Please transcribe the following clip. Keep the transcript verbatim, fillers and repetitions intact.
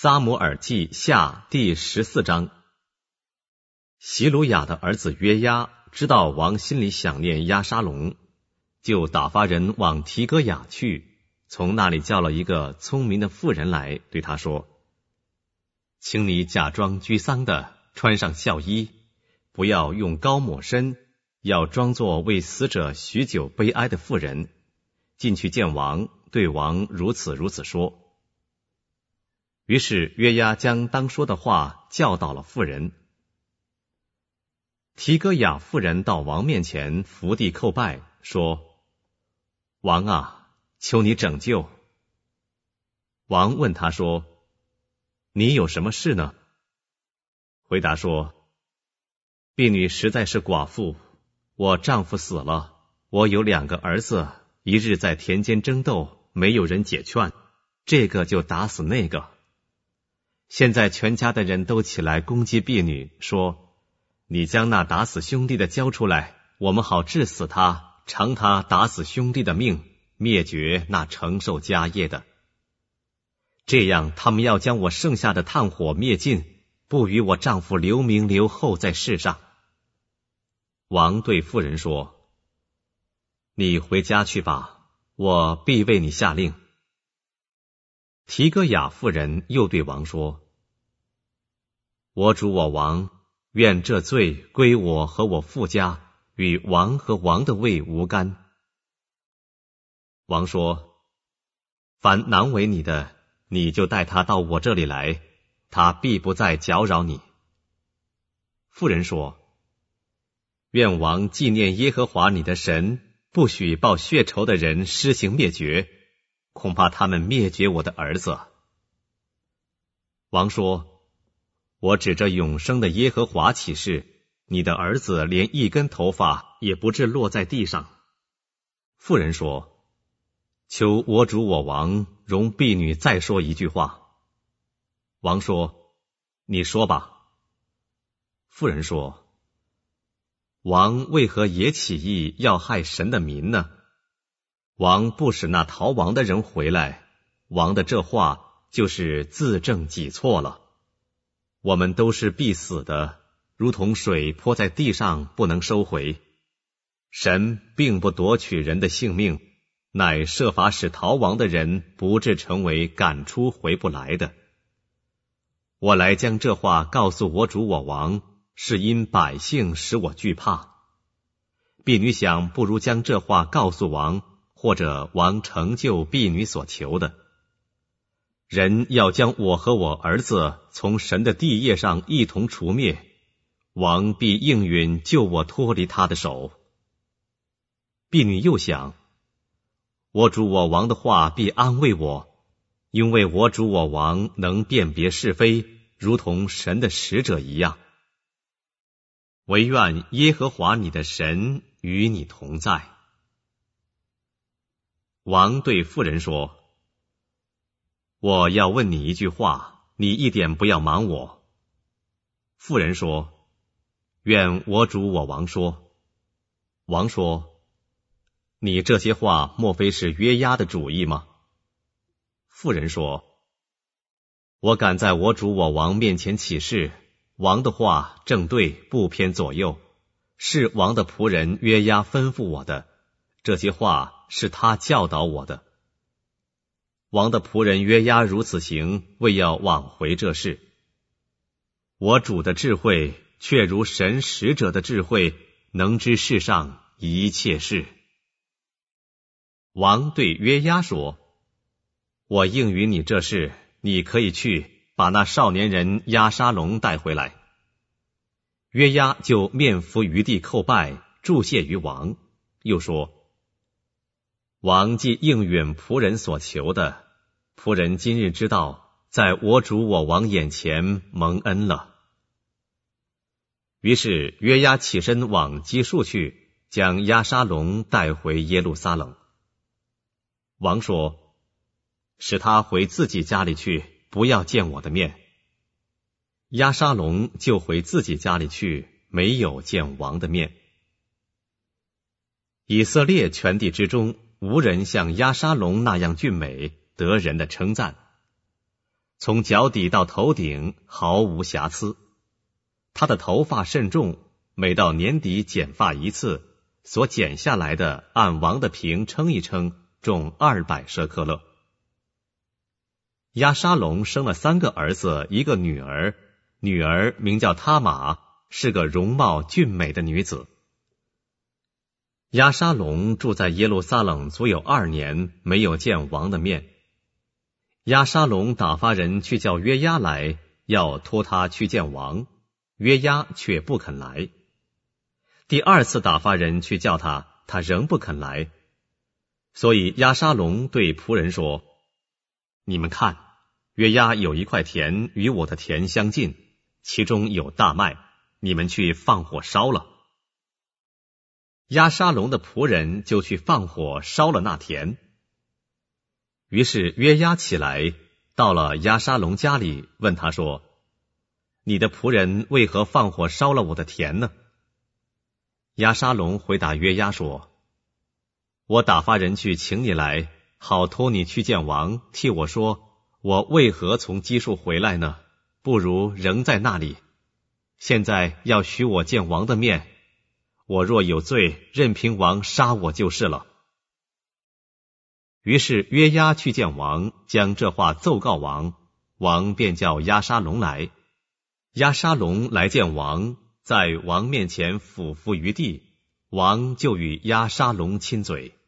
撒母耳记下第十四章。希鲁雅的儿子约押知道王心里想念押沙龙，就打发人往提哥雅去，从那里叫了一个聪明的妇人来，对他说：请你假装居丧的，穿上孝衣，不要用膏抹身，要装作为死者许久悲哀的妇人，进去见王，对王如此如此说。于是约押将当说的话教导了妇人。提哥雅妇人到王面前伏地叩拜，说：王啊，求你拯救。王问他说：你有什么事呢？回答说：婢女实在是寡妇，我丈夫死了，我有两个儿子，一日在田间争斗，没有人解劝，这个就打死那个。现在全家的人都起来攻击婢女，说：你将那打死兄弟的交出来，我们好治死他，偿他打死兄弟的命，灭绝那承受家业的。这样他们要将我剩下的炭火灭尽，不与我丈夫留名留后在世上。王对妇人说：你回家去吧，我必为你下令。提哥雅妇人又对王说：我主我王，愿这罪归我和我父家，与王和王的位无干。王说：凡难为你的，你就带他到我这里来，他必不再搅扰你。妇人说：愿王纪念耶和华你的神，不许报血仇的人施行灭绝，恐怕他们灭绝我的儿子。王说：我指着永生的耶和华起誓，你的儿子连一根头发也不致落在地上。妇人说：求我主我王容婢女再说一句话。王说：你说吧。妇人说：王为何也起意要害神的民呢？王不使那逃亡的人回来，王的这话就是自证己错了。我们都是必死的，如同水泼在地上不能收回。神并不夺取人的性命，乃设法使逃亡的人不致成为赶出回不来的。我来将这话告诉我主我王，是因百姓使我惧怕。婢女想，不如将这话告诉王，或者王成就婢女所求的。人要将我和我儿子从神的地业上一同除灭，王必应允救我脱离他的手。婢女又想，我主我王的话必安慰我，因为我主我王能辨别是非，如同神的使者一样。惟愿耶和华你的神与你同在。王对妇人说：我要问你一句话，你一点不要瞒我。妇人说：愿我主我王说。王说：你这些话莫非是约押的主意吗？妇人说：我敢在我主我王面前起誓，王的话正对，不偏左右，是王的仆人约押吩咐我的，这些话是他教导我的。王的仆人约押如此行，为要挽回这事。我主的智慧却如神使者的智慧，能知世上一切事。王对约押说：我应允你这事，你可以去把那少年人押沙龙带回来。约押就面伏于地叩拜，祝谢于王，又说：王既应允仆人所求的，仆人今日知道，在我主我王眼前蒙恩了。于是约押起身往基述去，将押沙龙带回耶路撒冷。王说：使他回自己家里去，不要见我的面。押沙龙就回自己家里去，没有见王的面。以色列全地之中，无人像押沙龙那样俊美，得人的称赞。 从脚底到头顶毫无瑕疵。他的头发甚重，每到年底剪发一次，所剪下来的按王的平称一称，重二百舍克勒。押沙龙生了三个儿子，一个女儿，女儿名叫他玛，是个容貌俊美的女子。押沙龙住在耶路撒冷足有二年，没有见王的面。押沙龙打发人去叫约押来，要托他去见王，约押却不肯来。第二次打发人去叫他，他仍不肯来。所以押沙龙对仆人说：你们看，约押有一块田与我的田相近，其中有大麦，你们去放火烧了。押沙龙的仆人就去放火烧了那田。于是约押起来，到了押沙龙家里，问他说：你的仆人为何放火烧了我的田呢？押沙龙回答约押说：我打发人去请你来，好托你去见王，替我说，我为何从基述回来呢？不如仍在那里。现在要许我见王的面，我若有罪，任凭王杀我就是了。于是约押去见王，将这话奏告王，王便叫押沙龙来。押沙龙来见王，在王面前俯伏于地，王就与押沙龙亲嘴。